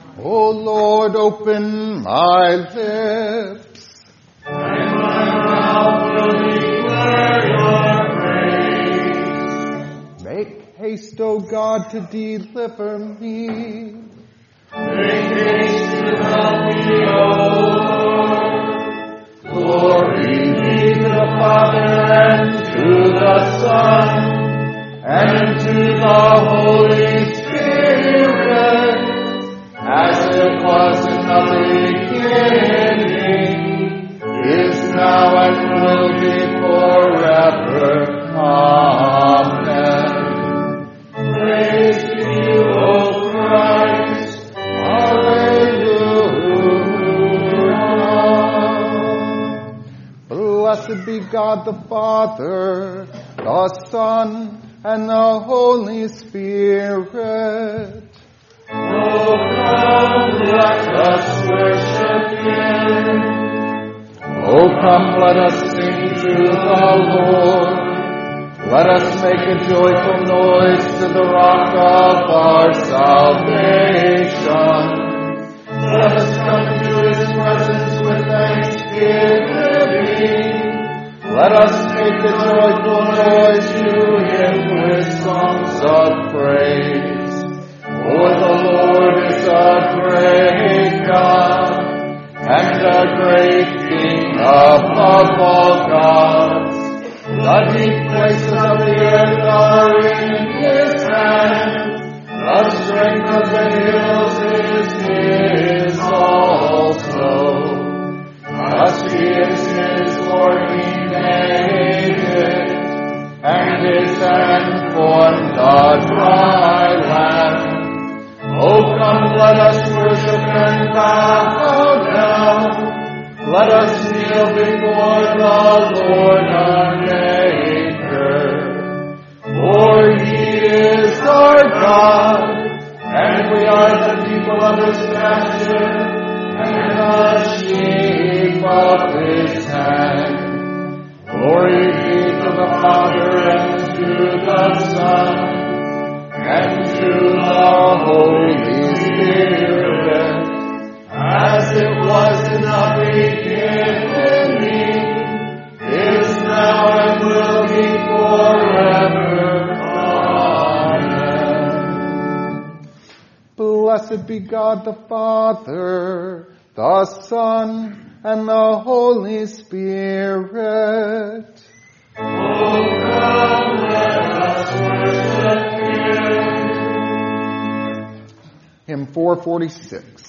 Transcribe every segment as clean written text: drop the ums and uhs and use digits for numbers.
O Lord, open my lips, and my mouth will declare your praise. Make haste, O God, to deliver me. Make haste to help me, O Lord. Glory be to the Father, and to the Son, and to the Holy Spirit, as it was in the beginning, is now, and will be forever. Amen. Praise to you, O Christ. Hallelujah. Blessed be God the Father, the Son, and the Holy Spirit. Oh, come, let us worship Him. Oh, come, let us sing to the Lord. Let us make a joyful noise to the rock of our salvation. Let us come to His presence with thanksgiving. Let us make a joyful noise to Him with songs of praise. For the Lord is a great God, and a great King above all gods. The deep places of the earth are in His hand. The strength of the hills is His also. The sea is His, for He made it, and His hand formed the dry land. Oh, come, let us worship and bow down. Let us kneel before the Lord our Maker. For He is our God, and we are the people of His pasture, and the sheep of His hand. Glory be to the Father, and to the Son, and to the Holy Spirit, as it was in the beginning, is now, and will be forever. Amen. Blessed be God the Father, the Son, and the Holy Spirit. Oh, come, let us worship Him. Hymn 446.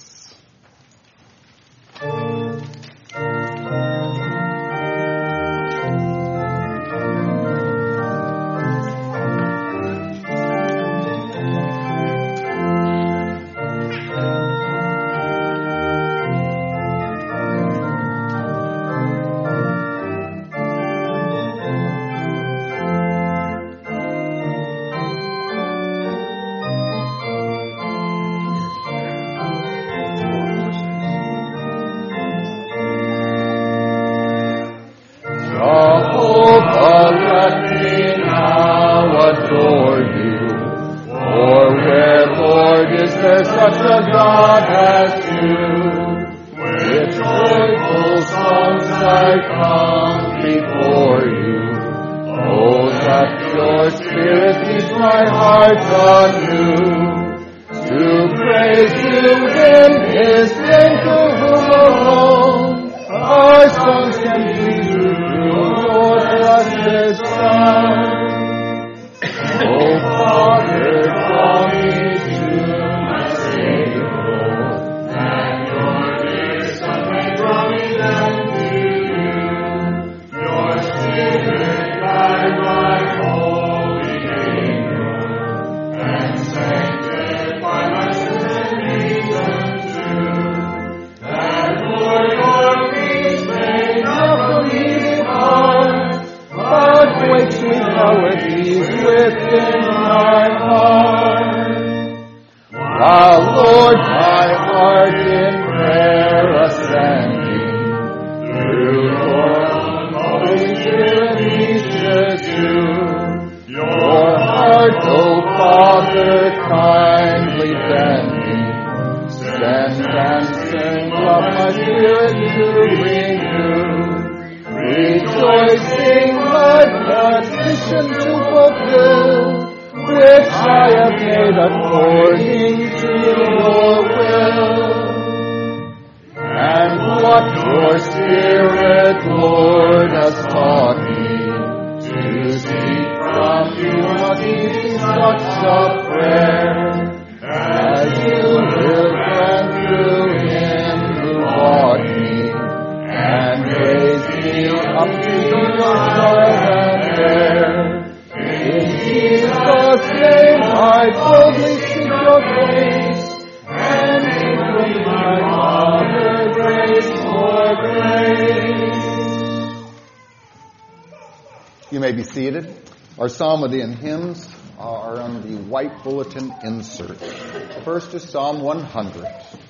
Such a God as you, with joyful songs I come before you. Oh, that your Spirit leads my heart anew, to praise you in His name, to whom alone our songs can be through your blessed Son. Oh, Father, call me to my Savior, that your dear Son may draw me down to you. Your Spirit guide my holy neighbor, and sanctify my sins and reason true. That, Lord, your peace may not from me depart, but wait sweet melodies within my heart. While, Lord, my heart in prayer ascending, through your Holy Spirit reaches you. Your heart, O Father, kindly bending, stand dancing, love my spirit to renew. Rejoicing my petition to fulfill, which I have made according to your will. And what your Spirit, Lord, has taught me to seek from you must be such a prayer, as you will grant through him who bought me, and raise me up to your joy and heir. In Jesus' name I boldly seek your face, and give my Father grace for grace. You may be seated. Our psalmody and hymns are on the white bulletin insert. The first is Psalm 100.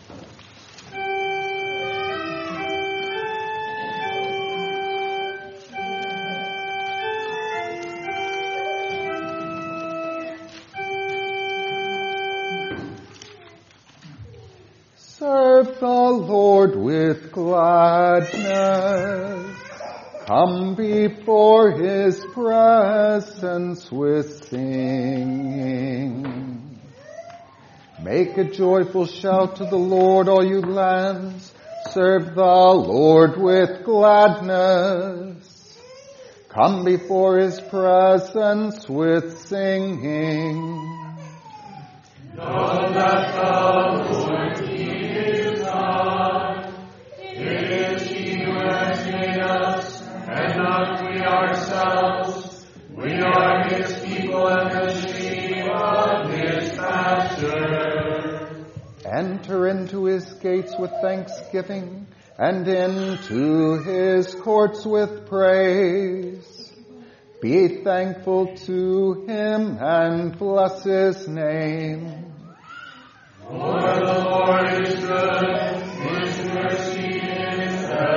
Serve the Lord with gladness. Come before his presence with singing. Make a joyful shout to the Lord, all you lands. Serve the Lord with gladness. Come before his presence with singing. Know that the Lord, he is God. It is he who has made us, and not we ourselves. We are his people and the sheep of his pasture. Enter into his gates with thanksgiving, and into his courts with praise. Be thankful to him and bless his name. For the Lord is good, his mercy is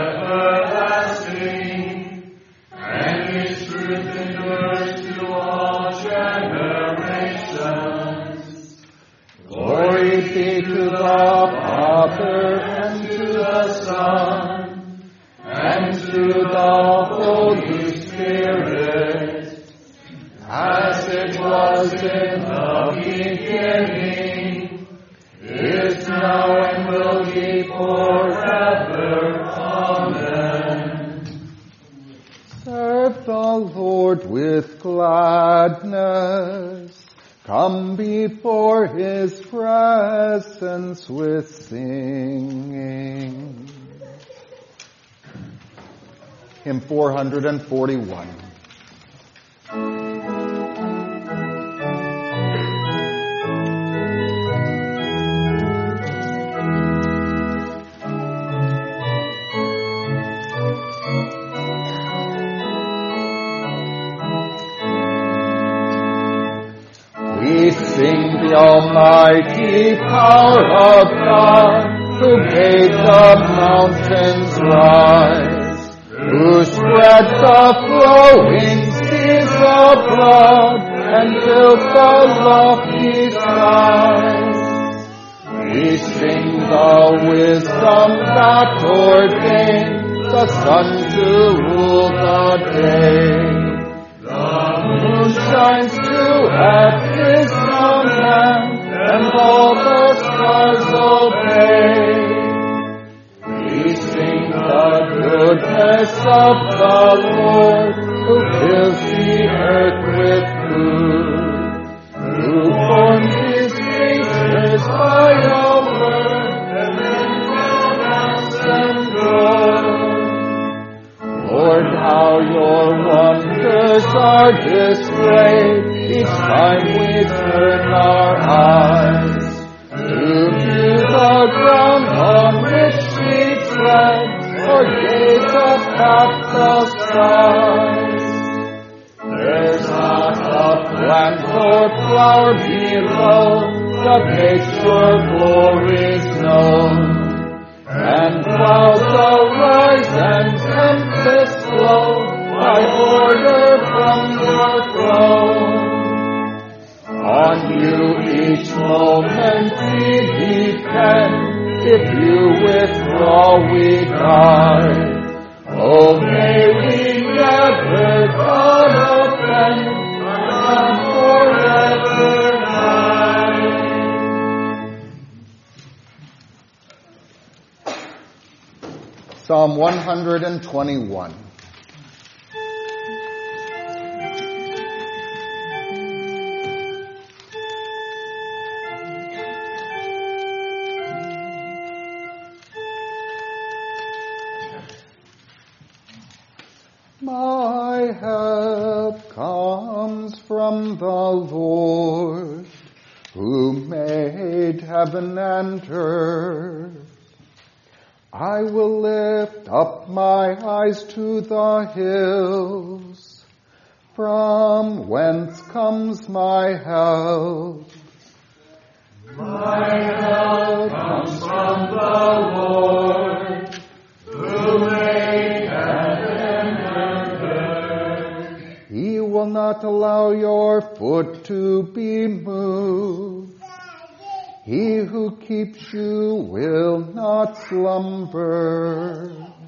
everlasting, and his truth endures to all generations. Glory be to the Father, and to the Son, and to the Holy Spirit, as it was in the beginning, is now, and will be forever. Amen. Serve the Lord with gladness. Come before his presence with singing. Hymn 441. We sing the almighty power of God, who made the mountains rise, who spread the flowing seas abroad, and filled the lofty skies. We sing the wisdom that ordained the sun to rule the day. The moon shines too at his command, and all the stars obey. We sing the goodness of the Lord, who fills the earth with food, who formed his creatures by a word, and then pronounced them good. Lord, how your wonders are displayed each time we turn our eyes to view the give you with all we got. Oh, may we never God offend, and forever night. Psalm 121. My help comes from the Lord, who made heaven and earth. I will lift up my eyes to the hills, from whence comes my help. My help comes from the Lord, who made heaven and earth. He will not allow your foot to be moved. He who keeps you will not slumber.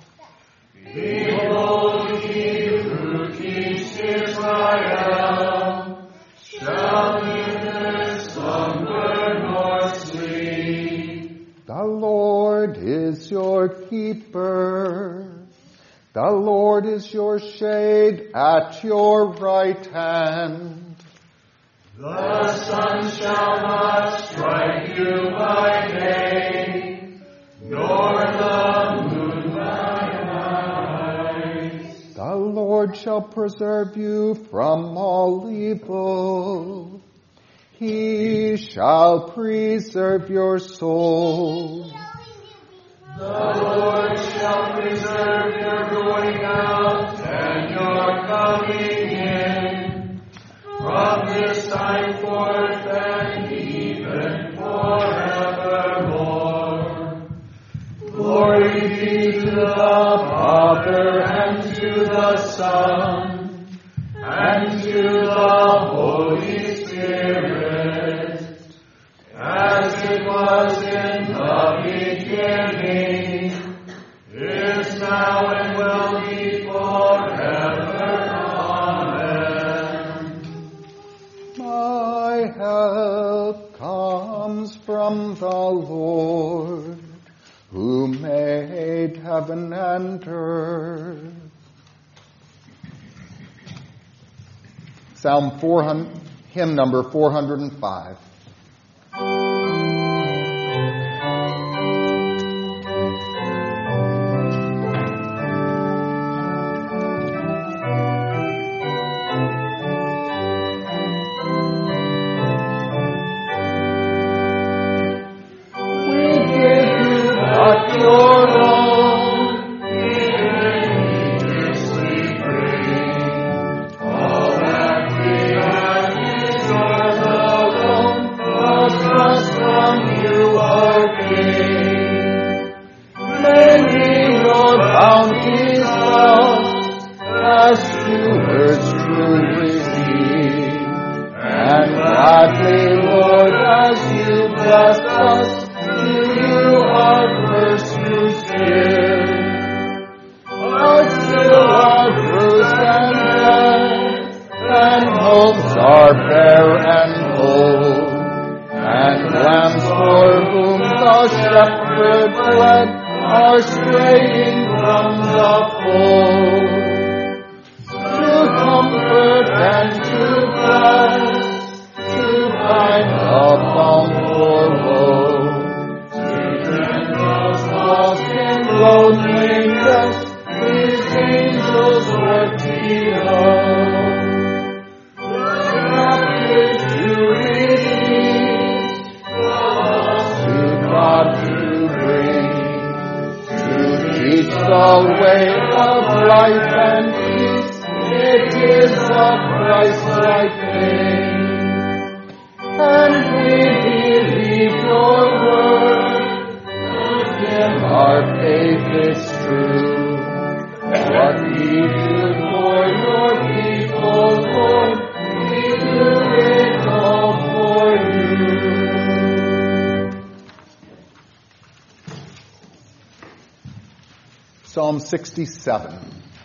Behold, he who keeps Israel shall neither slumber nor sleep. The Lord is your keeper. The Lord is your shade at your right hand. The sun shall not strike you by day, nor the moon by night. The Lord shall preserve you from all evil. He shall preserve your soul. The Lord shall preserve your going out and your coming in, from this time forth and even forevermore. Glory be to the Father and to the Son and to the Holy Spirit, as it was in the beginning, is now, and will be forever. My help comes from the Lord, who made heaven and earth. Psalm 400, hymn number 405. Psalm 67.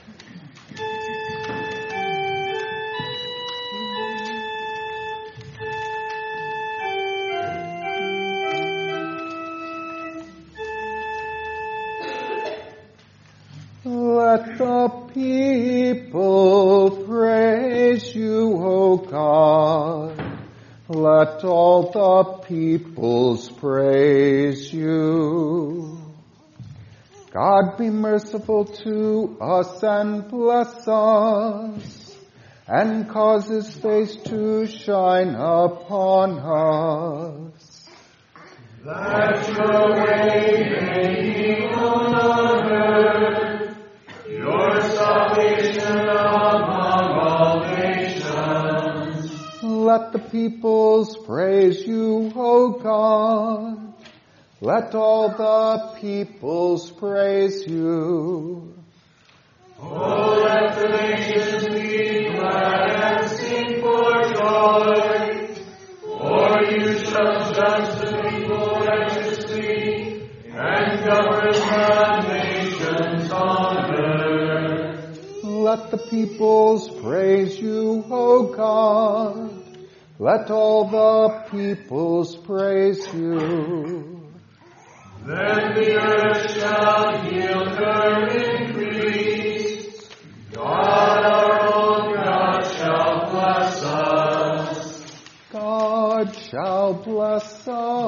Let the people praise you, O God. Let all the peoples praise you. God be merciful to us and bless us, and cause his face to shine upon us. Let your way be known on earth, your salvation among all nations. Let the peoples praise you, O God. Let all the peoples praise you. Oh, let the nations be glad and sing for joy, for you shall judge the people righteously and govern the nations on earth. Let the peoples praise you, O God. Let all the peoples praise you. Then the earth shall yield her increase. God our own God shall bless us. God shall bless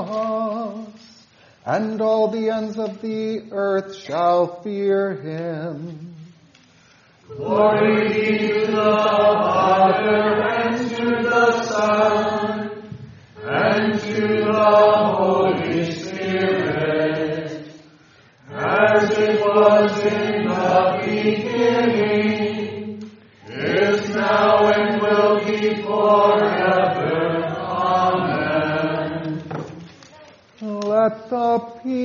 us, and all the ends of the earth shall fear him. Glory be to the Father, and to the Son, and to the Holy Spirit, as it was in the beginning, is now, and will be forever. Amen. Let the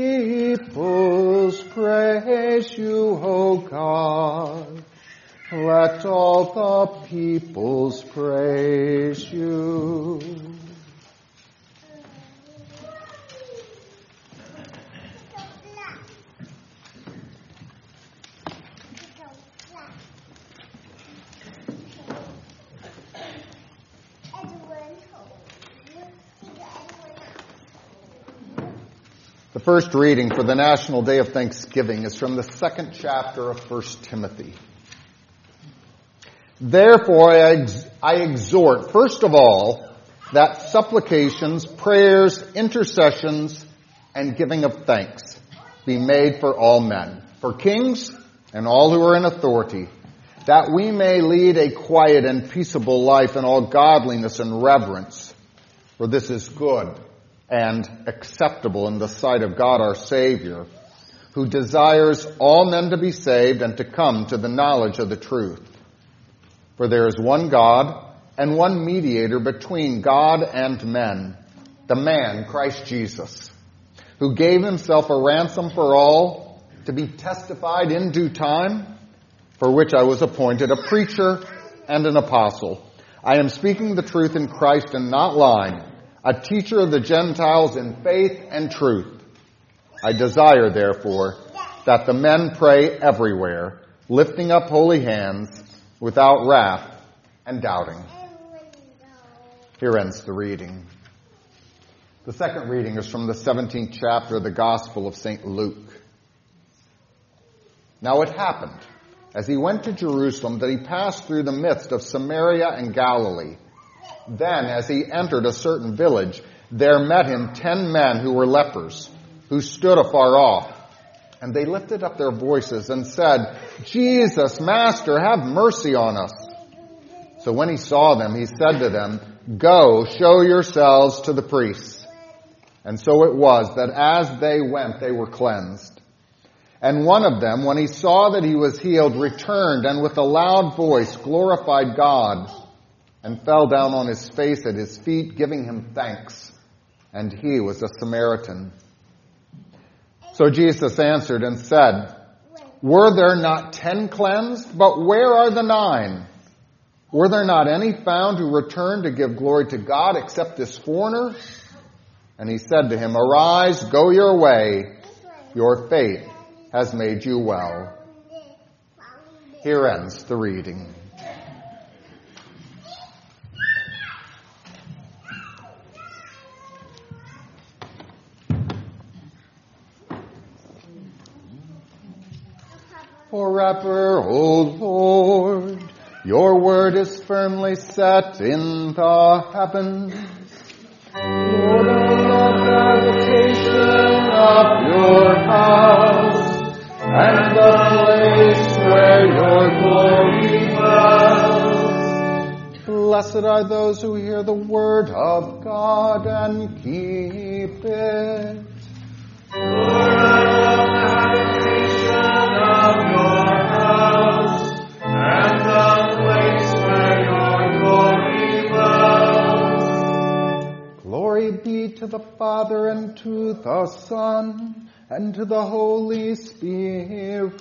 peoples praise you, O God. Let all the peoples praise you. The first reading for the National Day of Thanksgiving is from the second chapter of 1 Timothy. Therefore, I exhort, first of all, that supplications, prayers, intercessions, and giving of thanks be made for all men, for kings and all who are in authority, that we may lead a quiet and peaceable life in all godliness and reverence. For this is good and acceptable in the sight of God our Savior, who desires all men to be saved and to come to the knowledge of the truth. For there is one God and one mediator between God and men, the man Christ Jesus, who gave himself a ransom for all, to be testified in due time, for which I was appointed a preacher and an apostle. I am speaking the truth in Christ and not lying, a teacher of the Gentiles in faith and truth. I desire, therefore, that the men pray everywhere, lifting up holy hands, without wrath and doubting. Here ends the reading. The second reading is from the 17th chapter of the Gospel of St. Luke. Now it happened, as he went to Jerusalem, that he passed through the midst of Samaria and Galilee. Then, as he entered a certain village, there met him 10 men who were lepers, who stood afar off. And they lifted up their voices and said, Jesus, Master, have mercy on us. So when he saw them, he said to them, Go, show yourselves to the priests. And so it was that as they went, they were cleansed. And one of them, when he saw that he was healed, returned and with a loud voice glorified God and fell down on his face at his feet, giving him thanks. And he was a Samaritan. So Jesus answered and said, Were there not 10 cleansed? But where are the 9? Were there not any found who returned to give glory to God except this foreigner? And he said to him, Arise, go your way. Your faith has made you well. Here ends the reading. Forever, O Lord, your word is firmly set in the heavens. Lord, I love the habitation of your house, and the place where your glory dwells. Blessed are those who hear the word of God and keep it. Lord, I love the habitation of your house, and the place where your glory dwells. Glory be to the Father, and to the Son, and to the Holy Spirit.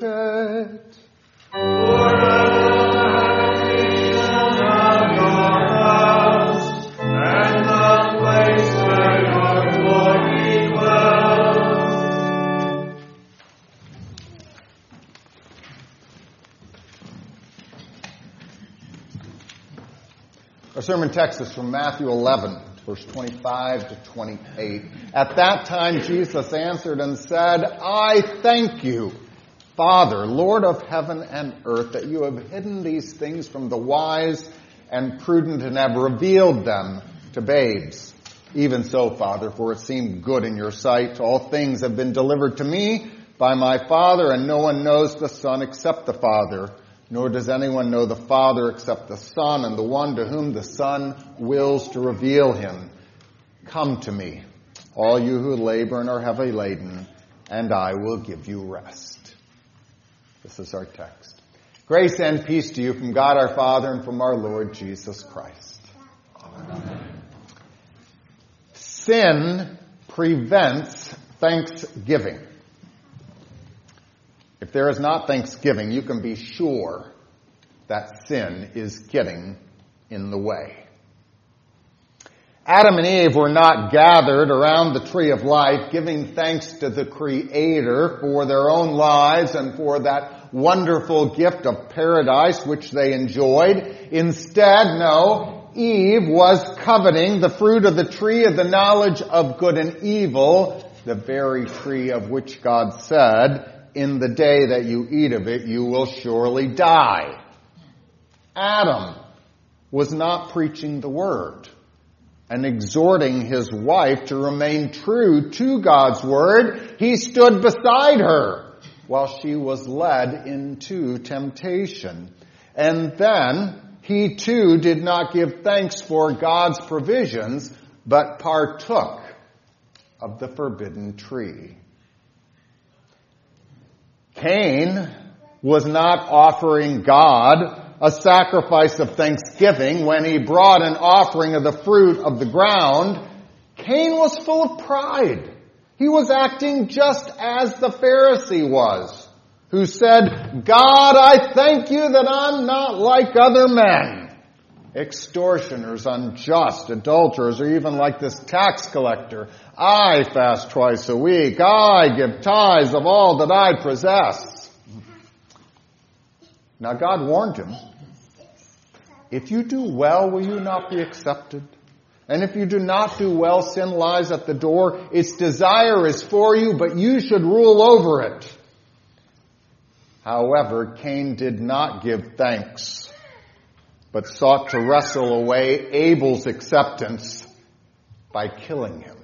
Lord, I love the habitation of your house, and the place where your glory dwells. Our sermon text is from Matthew 11, verse 25 to 28. At that time Jesus answered and said, I thank you, Father, Lord of heaven and earth, that you have hidden these things from the wise and prudent and have revealed them to babes. Even so, Father, for it seemed good in your sight. All things have been delivered to me by my Father, and no one knows the Son except the Father, nor does anyone know the Father except the Son, and the one to whom the Son wills to reveal him. Come to me, all you who labor and are heavy laden, and I will give you rest. This is our text. Grace and peace to you from God our Father and from our Lord Jesus Christ. Amen. Sin prevents thanksgiving. If there is not thanksgiving, you can be sure that sin is getting in the way. Adam and Eve were not gathered around the tree of life giving thanks to the Creator for their own lives and for that wonderful gift of paradise which they enjoyed. Instead, no, Eve was coveting the fruit of the tree of the knowledge of good and evil, the very tree of which God said, in the day that you eat of it, you will surely die. Adam was not preaching the word and exhorting his wife to remain true to God's word. He stood beside her while she was led into temptation. And then he too did not give thanks for God's provisions, but partook of the forbidden tree. Cain was not offering God a sacrifice of thanksgiving when he brought an offering of the fruit of the ground. Cain was full of pride. He was acting just as the Pharisee was, who said, God, I thank you that I'm not like other men. Extortioners, unjust, adulterers, or even like this tax collector. I fast twice a week. I give tithes of all that I possess. Now God warned him, if you do well, will you not be accepted? And if you do not do well, sin lies at the door. Its desire is for you, but you should rule over it. However, Cain did not give thanks, but sought to wrestle away Abel's acceptance by killing him.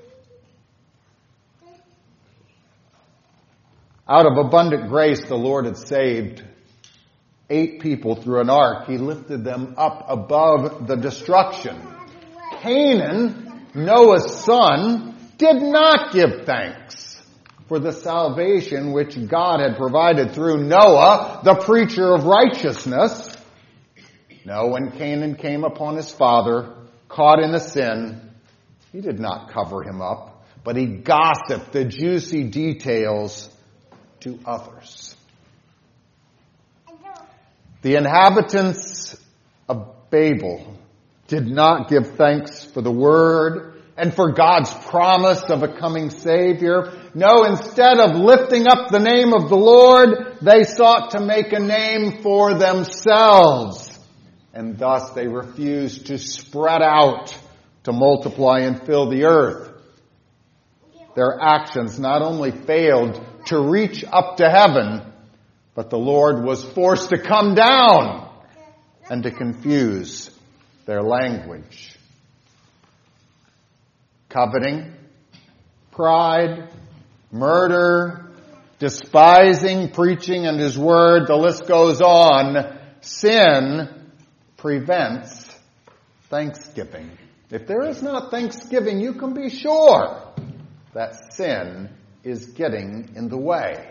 Out of abundant grace, the Lord had saved 8 people through an ark. He lifted them up above the destruction. Canaan, Noah's son, did not give thanks for the salvation which God had provided through Noah, the preacher of righteousness. No, when Canaan came upon his father, caught in a sin, he did not cover him up, but he gossiped the juicy details to others. The inhabitants of Babel did not give thanks for the word and for God's promise of a coming Savior. No, instead of lifting up the name of the Lord, they sought to make a name for themselves. And thus they refused to spread out, to multiply and fill the earth. Their actions not only failed to reach up to heaven, but the Lord was forced to come down and to confuse their language. Coveting, pride, murder, despising, preaching and His word, the list goes on. Sin prevents thanksgiving. If there is not thanksgiving, you can be sure that sin is getting in the way.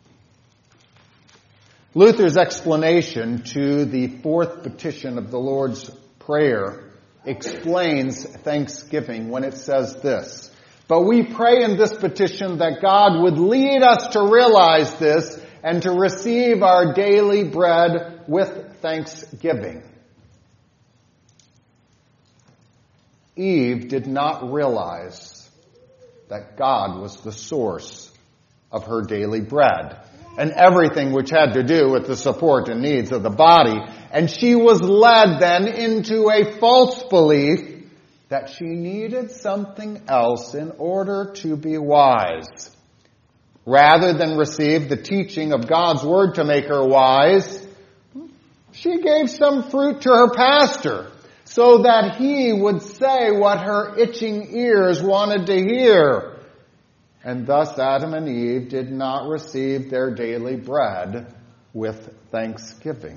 Luther's explanation to the fourth petition of the Lord's Prayer explains thanksgiving when it says this: "But we pray in this petition that God would lead us to realize this and to receive our daily bread with thanksgiving." Eve did not realize that God was the source of her daily bread and everything which had to do with the support and needs of the body. And she was led then into a false belief that she needed something else in order to be wise. Rather than receive the teaching of God's word to make her wise, she gave some fruit to her pastor so that he would say what her itching ears wanted to hear. And thus Adam and Eve did not receive their daily bread with thanksgiving.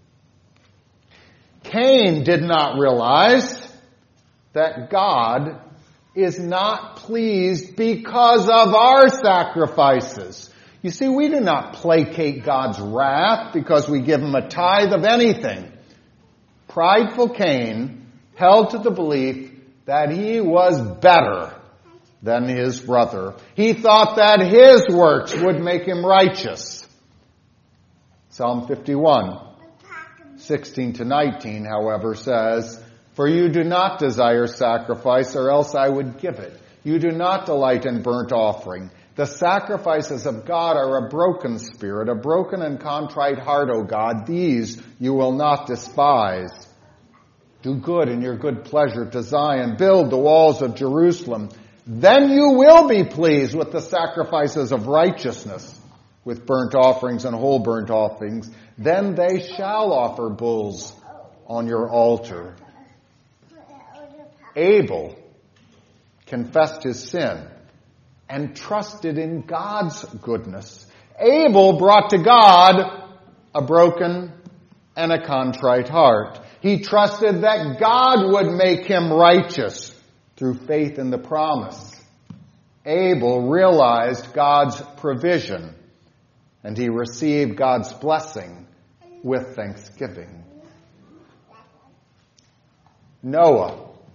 Cain did not realize that God is not pleased because of our sacrifices. You see, we do not placate God's wrath because we give Him a tithe of anything. Prideful Cain held to the belief that he was better than his brother. He thought that his works would make him righteous. Psalm 51, 16-19, however, says, "For you do not desire sacrifice, or else I would give it. You do not delight in burnt offering. The sacrifices of God are a broken spirit, a broken and contrite heart, O God. These you will not despise. Do good in your good pleasure to Zion. Build the walls of Jerusalem. Then you will be pleased with the sacrifices of righteousness, with burnt offerings and whole burnt offerings. Then they shall offer bulls on your altar." Abel confessed his sin and trusted in God's goodness. Abel brought to God a broken and a contrite heart. He trusted that God would make him righteous through faith in the promise. Abel realized God's provision, and he received God's blessing with thanksgiving. Noah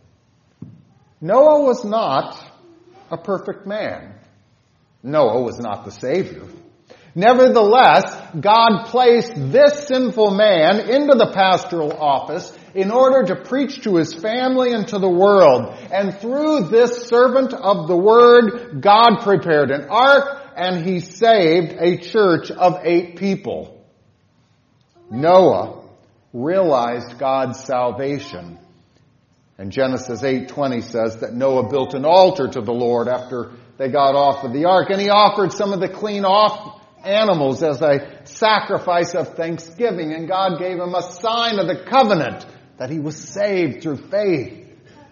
was not a perfect man. Noah was not the Savior. Nevertheless, God placed this sinful man into the pastoral office in order to preach to his family and to the world. And through this servant of the word, God prepared an ark, and he saved a church of 8 people. Noah realized God's salvation. And Genesis 8:20 says that Noah built an altar to the Lord after they got off of the ark, and he offered some of the clean off animals as a sacrifice of thanksgiving, and God gave him a sign of the covenant that he was saved through faith.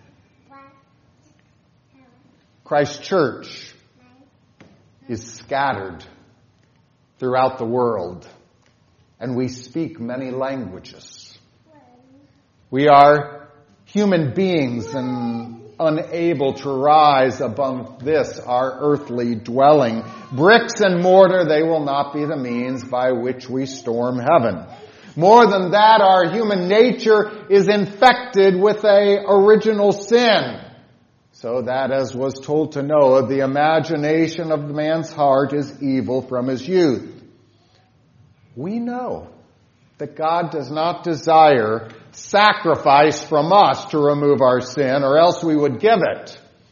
Christ's church is scattered throughout the world, and we speak many languages. We are human beings and unable to rise above this, our earthly dwelling. Bricks and mortar, they will not be the means by which we storm heaven. More than that, our human nature is infected with an original sin. So that, as was told to Noah, the imagination of the man's heart is evil from his youth. We know that God does not desire sacrifice from us to remove our sin, or else we would give it.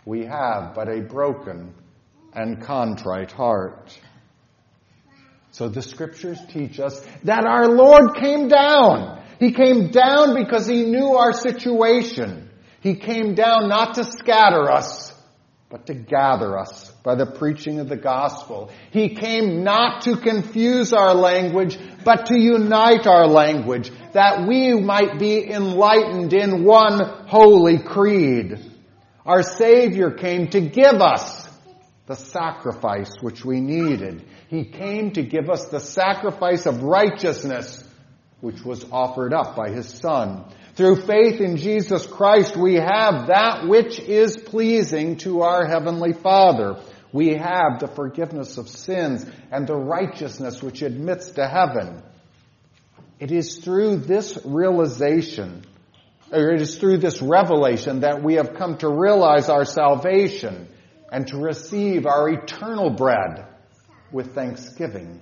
We have but a broken and contrite heart. So the Scriptures teach us that our Lord came down. He came down because He knew our situation. He came down not to scatter us, but to gather us by the preaching of the gospel. He came not to confuse our language, but to unite our language, that we might be enlightened in one holy creed. Our Savior came to give us the sacrifice which we needed. He came to give us the sacrifice of righteousness, which was offered up by His Son. Through faith in Jesus Christ, we have that which is pleasing to our Heavenly Father. We have the forgiveness of sins and the righteousness which admits to heaven. It is through this revelation that we have come to realize our salvation and to receive our eternal bread with thanksgiving.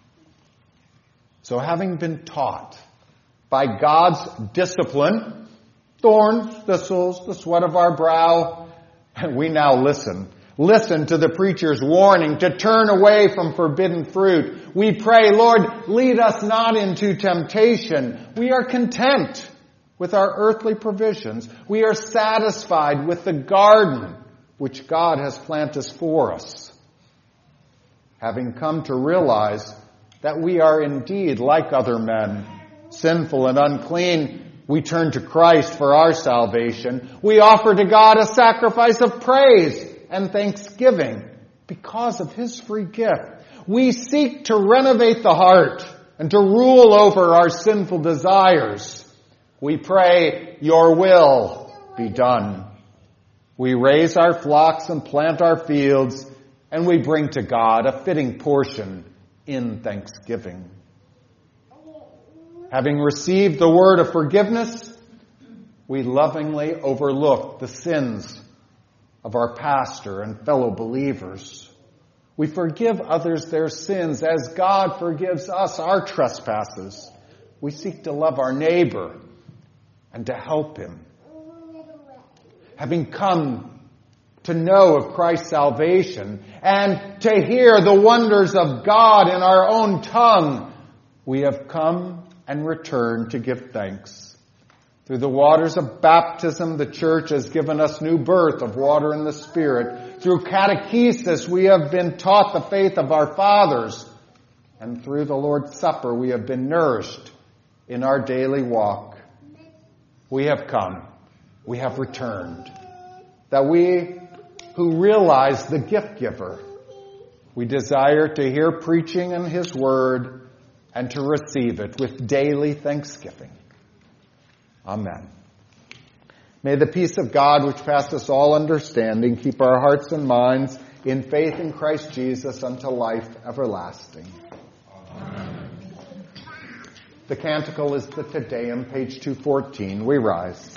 So having been taught by God's discipline, thorns, thistles, the sweat of our brow, we now listen. Listen to the preacher's warning to turn away from forbidden fruit. We pray, Lord, lead us not into temptation. We are content with our earthly provisions. We are satisfied with the garden which God has planted for us. Having come to realize that we are indeed like other men, sinful and unclean, we turn to Christ for our salvation. We offer to God a sacrifice of praise and thanksgiving because of His free gift. We seek to renovate the heart and to rule over our sinful desires. We pray, your will be done. We raise our flocks and plant our fields, and we bring to God a fitting portion in thanksgiving. Having received the word of forgiveness, we lovingly overlook the sins of our pastor and fellow believers. We forgive others their sins as God forgives us our trespasses. We seek to love our neighbor and to help him. Having come to know of Christ's salvation and to hear the wonders of God in our own tongue, we have come and returned to give thanks. Through the waters of baptism, the church has given us new birth of water and the Spirit. Through catechesis, we have been taught the faith of our fathers. And through the Lord's Supper, we have been nourished in our daily walk. We have come. We have returned. That we who realize the gift giver, we desire to hear preaching in His Word and to receive it with daily thanksgiving. Amen. May the peace of God, which passeth all understanding, keep our hearts and minds in faith in Christ Jesus unto life everlasting. Amen. The canticle is the Te Deum, page 214. We rise.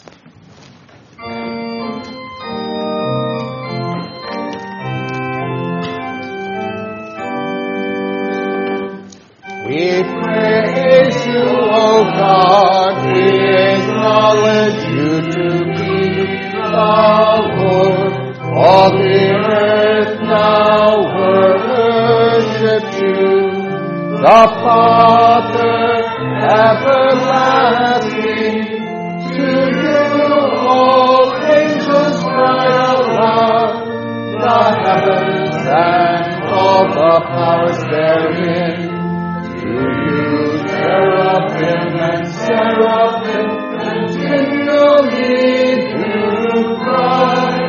We praise you, O God. We acknowledge you to be the Lord. All the earth now worships you, the Father everlasting. To you all angels cry aloud, the heavens and all the powers therein. To you, cherubim and seraphim, continually do cry,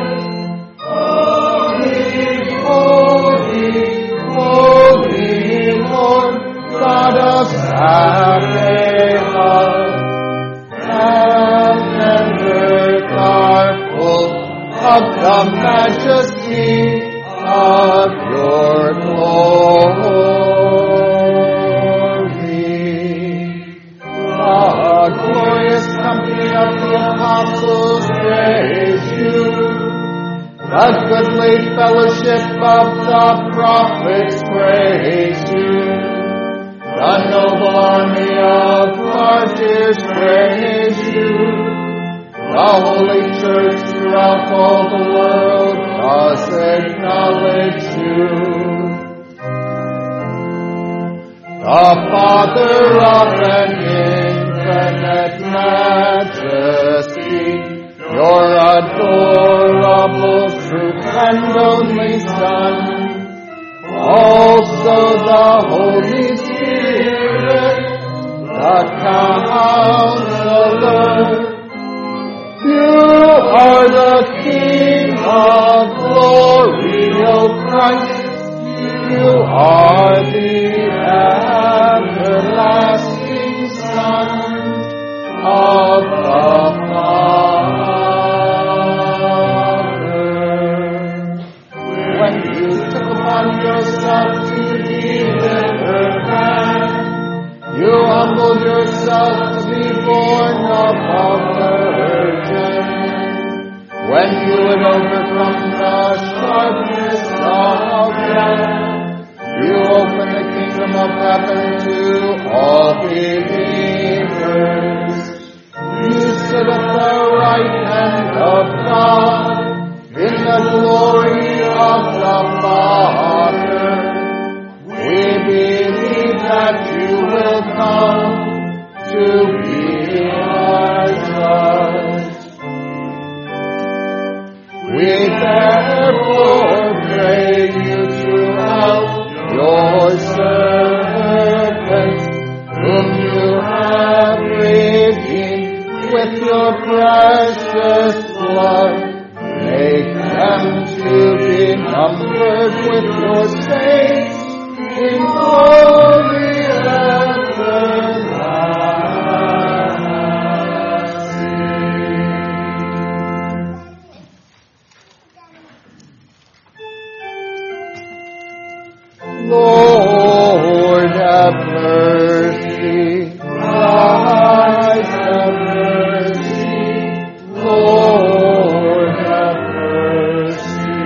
Holy, holy, holy Lord, God of Sabaoth. Heaven and earth are full of the majesty of your glory. The glorious company of the apostles praise you. The goodly fellowship of the prophets praise you. The noble army of martyrs praise you. The Holy Church throughout all the world does acknowledge you. The Father of an infinite majesty, your adorable, true and only Son, also the Holy Spirit, the Counselor. You are the King of glory, O Christ. You are the everlasting Son of the Father. When you took upon yourself to be with man, you humbled yourself to be born of a virgin. When you had overcome the sharpness of death, you opened the kingdom of heaven to all believers. You sit at the right hand of God in the glory of the Father. We believe that you will come to be our judge. We therefore pray you to help your servants, whom you have redeemed with your precious blood. Make them to be numbered with your saints in glory everlasting. Lord, have mercy. Christ, have mercy. Lord, have mercy.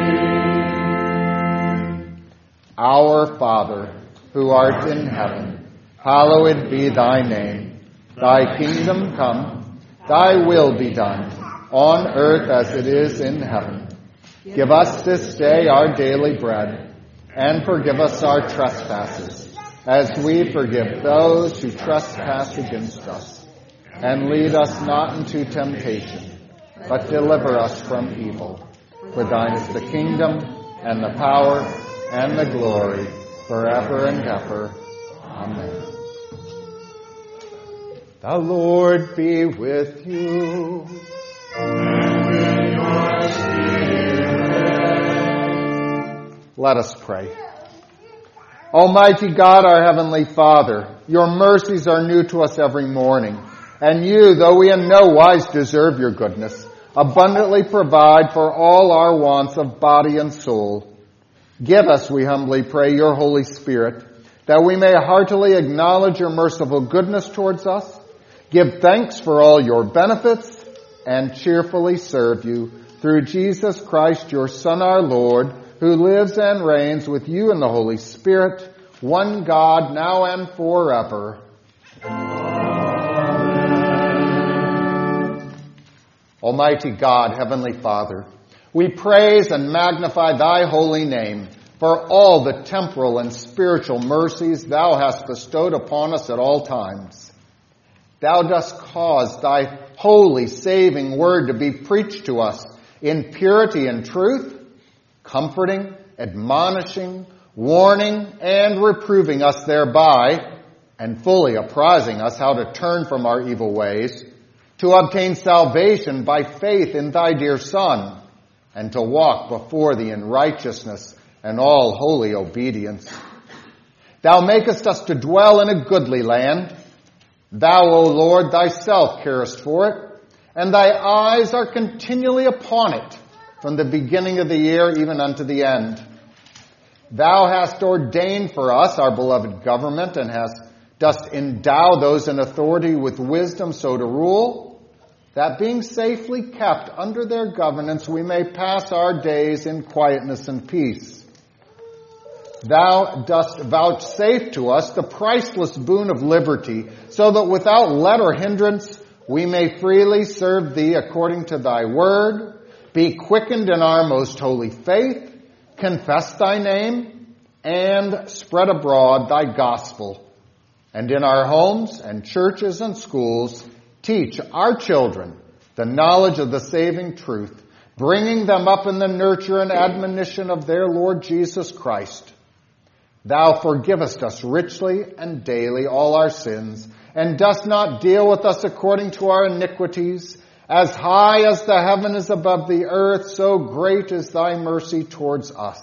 Our Father, who art in heaven, hallowed be thy name. Thy kingdom come, thy will be done, on earth as it is in heaven. Give us this day our daily bread, and forgive us our trespasses, as we forgive those who trespass against us. And lead us not into temptation, but deliver us from evil. For thine is the kingdom, and the power, and the glory, forever and ever. Amen. The Lord be with you. And with your spirit. Let us pray. Almighty God, our Heavenly Father, your mercies are new to us every morning, and you, though we in no wise deserve your goodness, abundantly provide for all our wants of body and soul. Give us, we humbly pray, your Holy Spirit, that we may heartily acknowledge your merciful goodness towards us, give thanks for all your benefits, and cheerfully serve you through Jesus Christ, your Son, our Lord, who lives and reigns with you in the Holy Spirit, one God, now and forever. Amen. Almighty God, Heavenly Father, we praise and magnify thy holy name for all the temporal and spiritual mercies thou hast bestowed upon us at all times. Thou dost cause thy holy, saving word to be preached to us in purity and truth, comforting, admonishing, warning, and reproving us thereby, and fully apprising us how to turn from our evil ways, to obtain salvation by faith in thy dear Son, and to walk before thee in righteousness and all holy obedience. Thou makest us to dwell in a goodly land. Thou, O Lord, thyself carest for it, and thy eyes are continually upon it, from the beginning of the year even unto the end. Thou hast ordained for us our beloved government, and dost endow those in authority with wisdom so to rule, that being safely kept under their governance, we may pass our days in quietness and peace. Thou dost vouchsafe to us the priceless boon of liberty, so that without let or hindrance we may freely serve thee according to thy word, be quickened in our most holy faith, confess thy name, and spread abroad thy gospel. And in our homes and churches and schools, teach our children the knowledge of the saving truth, bringing them up in the nurture and admonition of their Lord Jesus Christ. Thou forgivest us richly and daily all our sins, and dost not deal with us according to our iniquities. As high as the heaven is above the earth, so great is thy mercy towards us.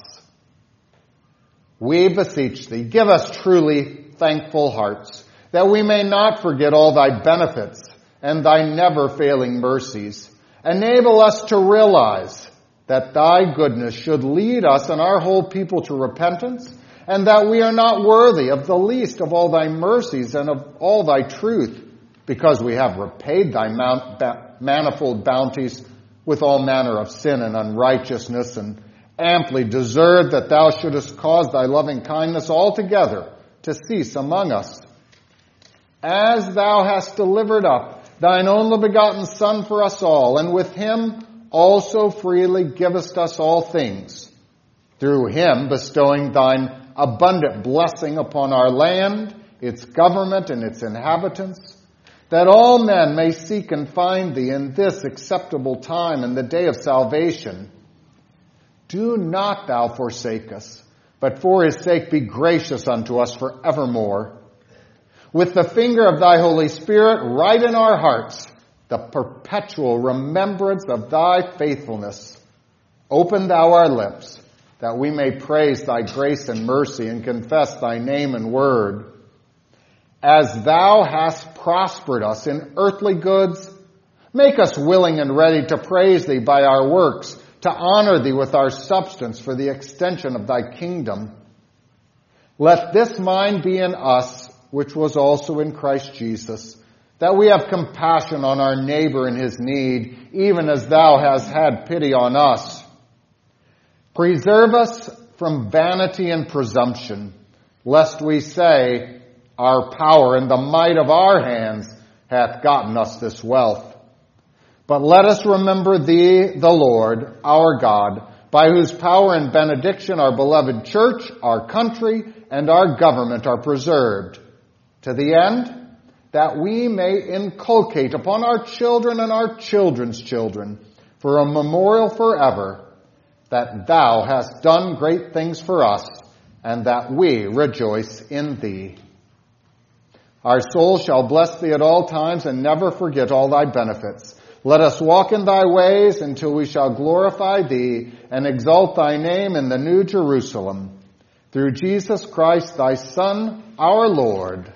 We beseech thee, give us truly thankful hearts, that we may not forget all thy benefits and thy never-failing mercies. Enable us to realize that thy goodness should lead us and our whole people to repentance, and that we are not worthy of the least of all thy mercies and of all thy truth, because we have repaid thy manifold bounties with all manner of sin and unrighteousness, and amply deserved that thou shouldest cause thy loving kindness altogether to cease among us. As thou hast delivered up thine only begotten Son for us all, and with him also freely givest us all things, through him bestowing thine abundant blessing upon our land, its government, and its inhabitants, that all men may seek and find thee in this acceptable time and the day of salvation. Do not thou forsake us, but for his sake be gracious unto us forevermore. With the finger of thy Holy Spirit, write in our hearts the perpetual remembrance of thy faithfulness. Open thou our lips, that we may praise thy grace and mercy and confess thy name and word. As thou hast prospered us in earthly goods, make us willing and ready to praise thee by our works, to honor thee with our substance for the extension of thy kingdom. Let this mind be in us, which was also in Christ Jesus, that we have compassion on our neighbor in his need, even as thou hast had pity on us. Preserve us from vanity and presumption, lest we say, our power and the might of our hands hath gotten us this wealth. But let us remember thee, the Lord, our God, by whose power and benediction our beloved church, our country, and our government are preserved, to the end that we may inculcate upon our children and our children's children, for a memorial forever, that thou hast done great things for us, and that we rejoice in thee. Our soul shall bless thee at all times and never forget all thy benefits. Let us walk in thy ways until we shall glorify thee and exalt thy name in the New Jerusalem. Through Jesus Christ, thy Son, our Lord.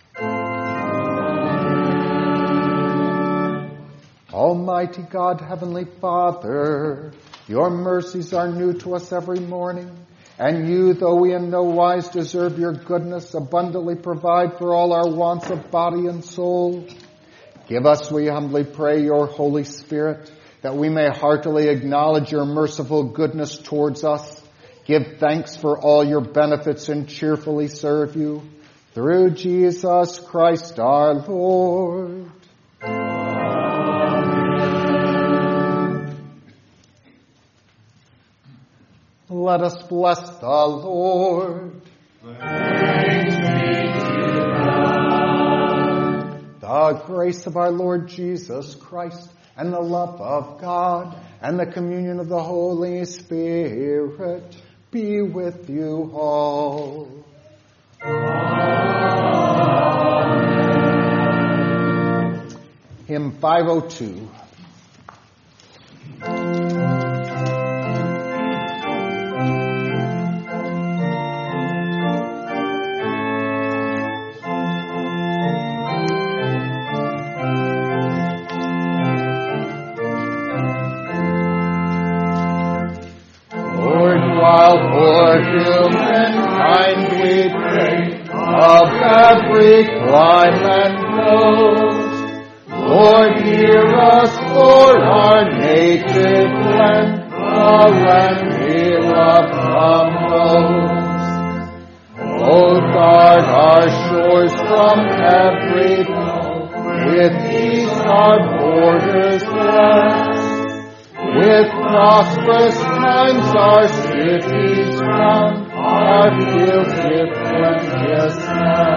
Almighty God, Heavenly Father, your mercies are new to us every morning. And you, though we in no wise deserve your goodness, abundantly provide for all our wants of body and soul. Give us, we humbly pray, your Holy Spirit, that we may heartily acknowledge your merciful goodness towards us, give thanks for all your benefits, and cheerfully serve you. Through Jesus Christ our Lord. Let us bless the Lord. Thanks be to God. The grace of our Lord Jesus Christ, and the love of God, and the communion of the Holy Spirit be with you all. Amen. Hymn 502. While for humankind we pray, of every clime and coast, Lord, hear us for our native land, the land we love the most. O guard our shores from every foe, With peace our borders blessed, with prosperous times our cities crowned, our fields with plenteous land.